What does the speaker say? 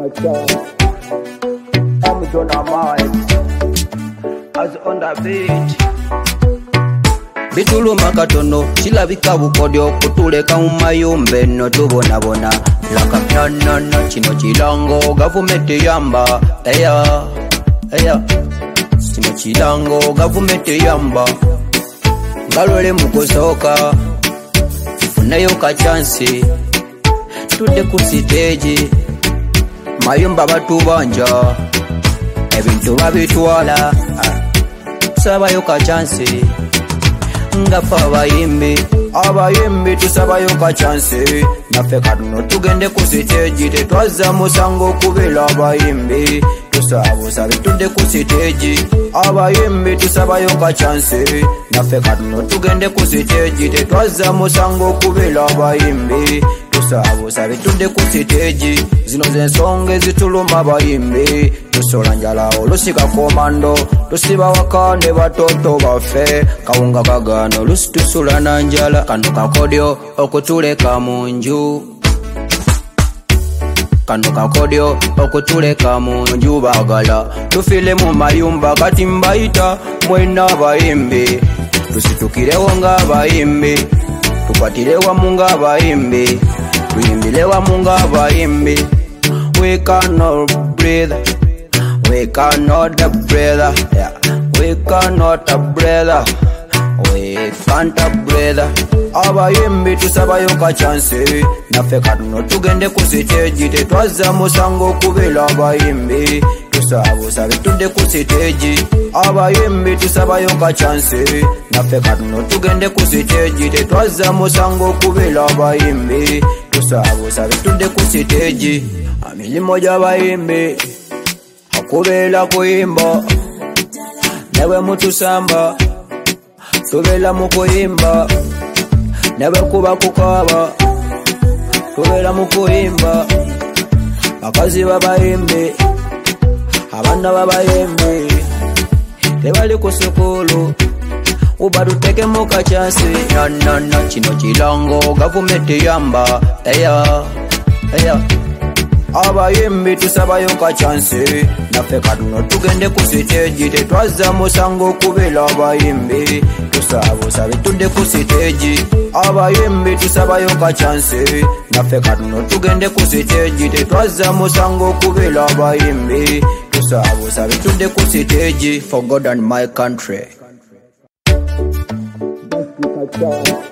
I'm John Amai, as on the beat. Bituluma katono, chilabika bukodyo, kutuleka umayumbe no tubonabona. Laka no, chino chilango, gavumenti yamba. Eya, chino chilango, gavumenti yamba. Ngalole mukusoka, funayo ka chance. Tude ku stage, mayumba batu banja. Ebintu babitwala, sabayo ka chance. Ngafa abayimbi tusabayo ka chance. Nafe kaduno tugende ku stage, tetwaza musango kubela abayimbi. Tusabusa bitude ku stage, abayimbi tusabayo ka chance. Nafe kaduno tugende ku stage, tetwaza musango kubela abayimbi. Tusabusa bitude ku stage, zino zensonga ezituluma abayimbi. Tusola njala olusika komando, tusiba wakande batoto bafe. Kawunga kagano lusi tusula na njala, kano kakodyo okutuleka munju. Kano kakodyo okutuleka munju bagala. Tufile mu mayumba kati mbaita mwena abayimbi. Tusitukirewo nga abayimbi, tukwatirewa munga abayimbi, tuyimbirewa munga abayimbi. We cannot breathe, we cannot breathe, yeah. We cannot breathe, we can't breathe. Abayimbi tusabayo ka chance. Nafe kaduno tugende ku stage, tetwaza musango kubela abayimbi. Tusabusa bitude ku stage, abayimbi tusabayo ka chance. Nafe kaduno tugende ku stage, tetwaza musango kubela abayimbi. Tusabusa bitude ku stage, amilimo gy'abayimbi akubela kuyimba. Newe mutusamba tubela mu kuyimba, newe kuba kukaba tubela mu kuyimba. Bakazi b'abayimbi, abaana b'abayimbi tebali ku sukulu, uba tuteke mu ka chance. No, chino chilango gavumenti yamba. Eya, abayimbi tusabayo ka chance. Nafe kaduno tugende ku stage, tetwaza musango kubela abayimbi. Tusabusa bitude ku stage, abayimbi tusabayo ka chance. Nafe kaduno tugende ku stage, tetwaza musango kubela abayimbi. Tusabusa bitude ku stage, for God and my country.